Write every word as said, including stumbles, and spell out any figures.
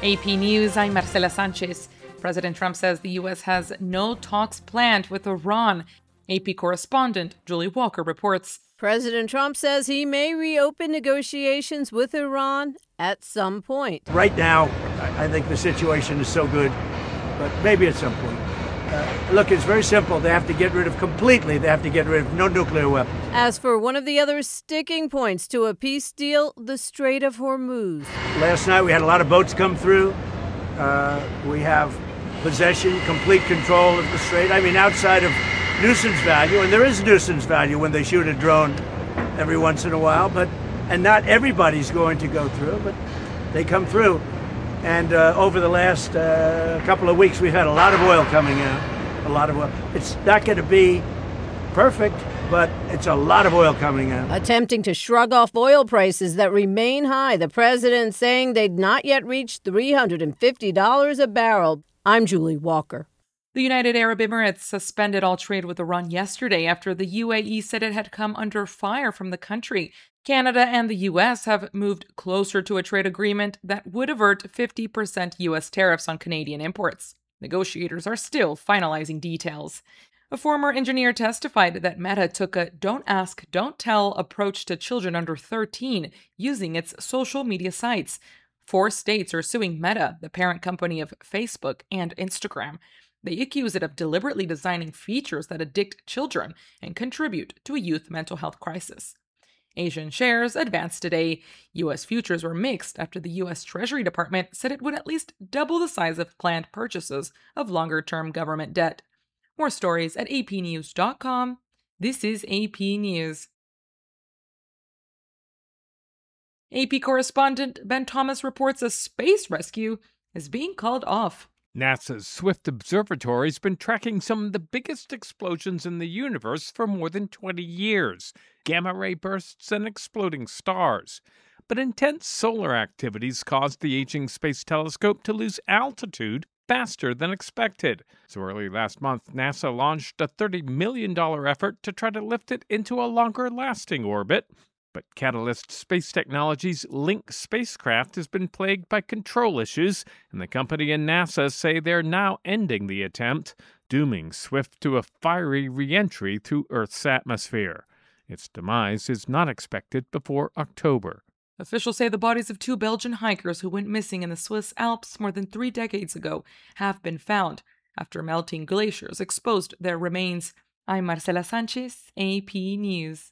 A P News, I'm Marcela Sanchez. President Trump says the U S has no talks planned with Iran. A P correspondent Julie Walker reports. President Trump says he may reopen negotiations with Iran at some point. Right now, I think the situation is so good, but maybe at some point. Uh, look, it's very simple. They have to get rid of completely, they have to get rid of no nuclear weapons. As for one of the other sticking points to a peace deal, the Strait of Hormuz. Last night we had a lot of boats come through. Uh, we have possession, complete control of the strait. I mean, outside of nuisance value, and there is nuisance value when they shoot a drone every once in a while, but and not everybody's going to go through, but they come through. And uh, over the last uh, couple of weeks, we've had a lot of oil coming out, a lot of oil. It's not going to be perfect, but it's a lot of oil coming out. Attempting to shrug off oil prices that remain high, the president saying they'd not yet reached three hundred fifty dollars a barrel. I'm Julie Walker. The United Arab Emirates suspended all trade with Iran yesterday after the U A E said it had come under fire from the country. Canada and the U S have moved closer to a trade agreement that would avert fifty percent U S tariffs on Canadian imports. Negotiators are still finalizing details. A former engineer testified that Meta took a don't ask, don't tell approach to children under thirteen using its social media sites. Four states are suing Meta, the parent company of Facebook and Instagram. They accuse it of deliberately designing features that addict children and contribute to a youth mental health crisis. Asian shares advanced today. U S futures were mixed after the U S Treasury Department said it would at least double the size of planned purchases of longer-term government debt. More stories at a p news dot com. This is A P News. A P correspondent Ben Thomas reports a space rescue is being called off. NASA's Swift Observatory has been tracking some of the biggest explosions in the universe for more than twenty years, gamma-ray bursts and exploding stars. But intense solar activities caused the aging space telescope to lose altitude faster than expected. So early last month, NASA launched a thirty million dollars effort to try to lift it into a longer-lasting orbit. But Catalyst Space Technologies' Link spacecraft has been plagued by control issues, and the company and NASA say they're now ending the attempt, dooming Swift to a fiery re-entry through Earth's atmosphere. Its demise is not expected before October. Officials say the bodies of two Belgian hikers who went missing in the Swiss Alps more than three decades ago have been found after melting glaciers exposed their remains. I'm Marcela Sanchez, A P News.